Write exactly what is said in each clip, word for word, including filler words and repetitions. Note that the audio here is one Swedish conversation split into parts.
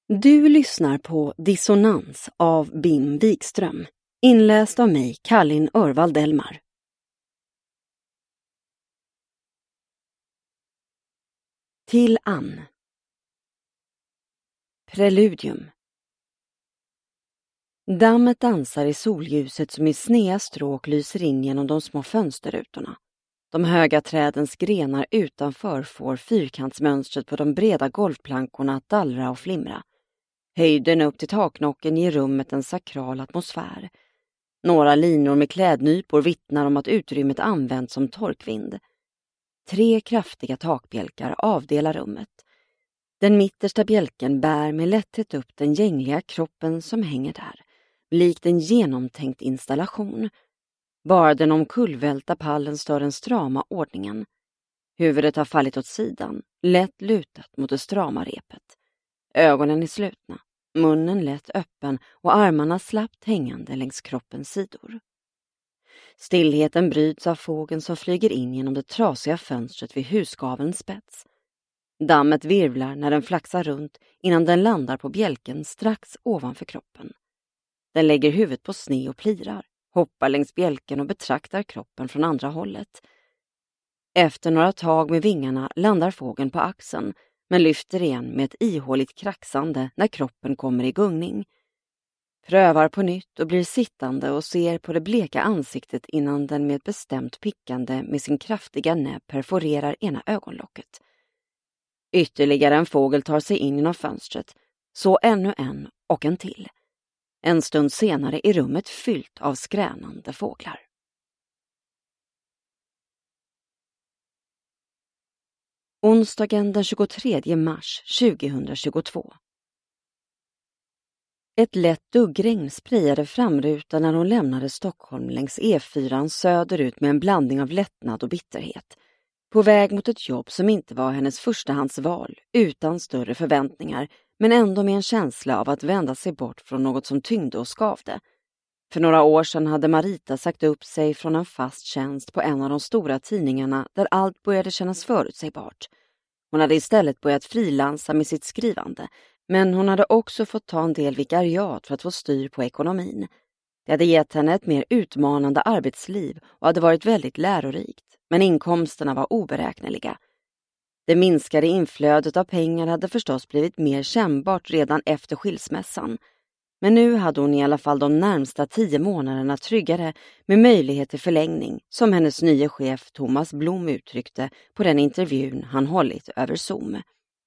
Du lyssnar på Dissonans av Bim Wikström, inläst av mig, Kallin Örvald Elmar. Till Ann. Preludium. Dammet dansar i solljuset som i snea stråk lyser in genom de små fönsterrutorna. De höga trädens grenar utanför får fyrkantsmönstret på de breda golvplankorna att dallra och flimra. Höjden upp till taknocken ger rummet en sakral atmosfär. Några linor med klädnypor vittnar om att utrymmet används som torkvind. Tre kraftiga takbjälkar avdelar rummet. Den mittersta bjälken bär med lätthet upp den gängliga kroppen som hänger där, likt en genomtänkt installation. Bara den omkullvälta pallen stör den strama ordningen. Huvudet har fallit åt sidan, lätt lutat mot det strama repet. Ögonen är slutna, munnen lätt öppen och armarna slappt hängande längs kroppens sidor. Stillheten bryts av fågeln som flyger in genom det trasiga fönstret vid husgavelns spets. Dammet virvlar när den flaxar runt innan den landar på bjälken strax ovanför kroppen. Den lägger huvudet på sne och plirar, hoppar längs bjälken och betraktar kroppen från andra hållet. Efter några tag med vingarna landar fågeln på axeln, men lyfter igen med ett ihåligt kraxande när kroppen kommer i gungning. Prövar på nytt och blir sittande och ser på det bleka ansiktet innan den med ett bestämt pickande med sin kraftiga näbb perforerar ena ögonlocket. Ytterligare en fågel tar sig in genom fönstret, så ännu en och en till. En stund senare är rummet fyllt av skränande fåglar. Onsdagen den tjugotredje mars tjugohundratjugotvå. Ett lätt duggregn sprayade framrutan när hon lämnade Stockholm längs E fyran söderut med en blandning av lättnad och bitterhet. På väg mot ett jobb som inte var hennes förstahandsval, utan större förväntningar, men ändå med en känsla av att vända sig bort från något som tyngde och skavde. För några år sedan hade Marita sagt upp sig från en fast tjänst på en av de stora tidningarna där allt började kännas förutsägbart. Hon hade istället börjat frilansa med sitt skrivande, men hon hade också fått ta en del vikariat för att få styr på ekonomin. Det hade gett henne ett mer utmanande arbetsliv och hade varit väldigt lärorikt, men inkomsterna var oberäkneliga. Det minskade inflödet av pengar hade förstås blivit mer kännbart redan efter skilsmässan. Men nu hade hon i alla fall de närmsta tio månaderna tryggare med möjlighet till förlängning, som hennes nya chef Thomas Blom uttryckte på den intervjun han hållit över Zoom.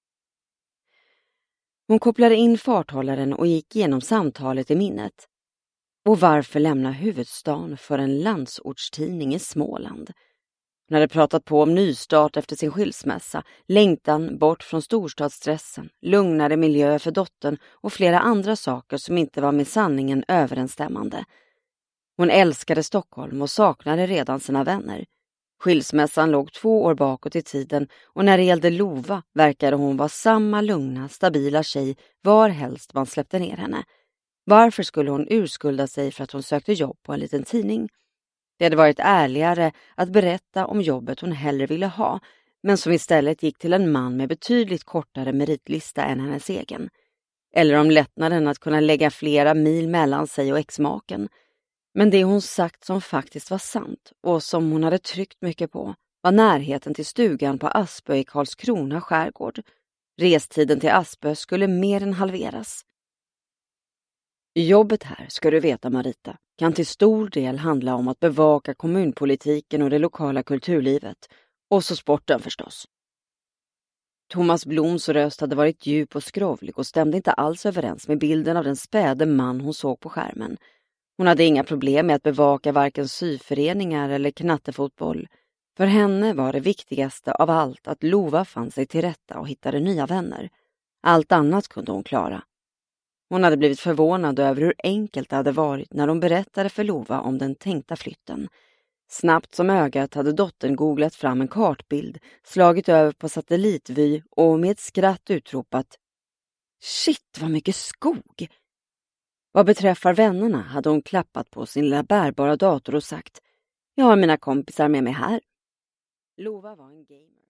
Hon kopplade in farthållaren och gick igenom samtalet i minnet. Och varför lämna huvudstaden för en landsortstidning i Småland? Hon hade pratat på om nystart efter sin skilsmässa, längtan bort från storstadsstressen, lugnare miljö för dottern och flera andra saker som inte var med sanningen överensstämmande. Hon älskade Stockholm och saknade redan sina vänner. Skilsmässan låg två år bakåt i tiden och när det gällde Lova verkade hon vara samma lugna, stabila tjej var helst man släppte ner henne. Varför skulle hon urskulda sig för att hon sökte jobb på en liten tidning? Det hade varit ärligare att berätta om jobbet hon hellre ville ha, men som istället gick till en man med betydligt kortare meritlista än hennes egen. Eller om lättnaden att kunna lägga flera mil mellan sig och exmaken. Men det hon sagt som faktiskt var sant och som hon hade tryckt mycket på var närheten till stugan på Aspö i Karlskrona skärgård. Restiden till Aspö skulle mer än halveras. Jobbet här, ska du veta Marita, kan till stor del handla om att bevaka kommunpolitiken och det lokala kulturlivet. Och så sporten förstås. Thomas Bloms röst hade varit djup och skrovlig och stämde inte alls överens med bilden av den späde man hon såg på skärmen. Hon hade inga problem med att bevaka varken syföreningar eller knattefotboll. För henne var det viktigaste av allt att Lova fann sig till rätta och hittade nya vänner. Allt annat kunde hon klara. Hon hade blivit förvånad över hur enkelt det hade varit när hon berättade för Lova om den tänkta flytten. Snabbt som ögat hade dottern googlat fram en kartbild, slagit över på satellitvy och med ett skratt utropat: "Shit, vad mycket skog!" Vad beträffar vännerna hade hon klappat på sin lilla bärbara dator och sagt: "Jag har mina kompisar med mig här." Lova var en gamer.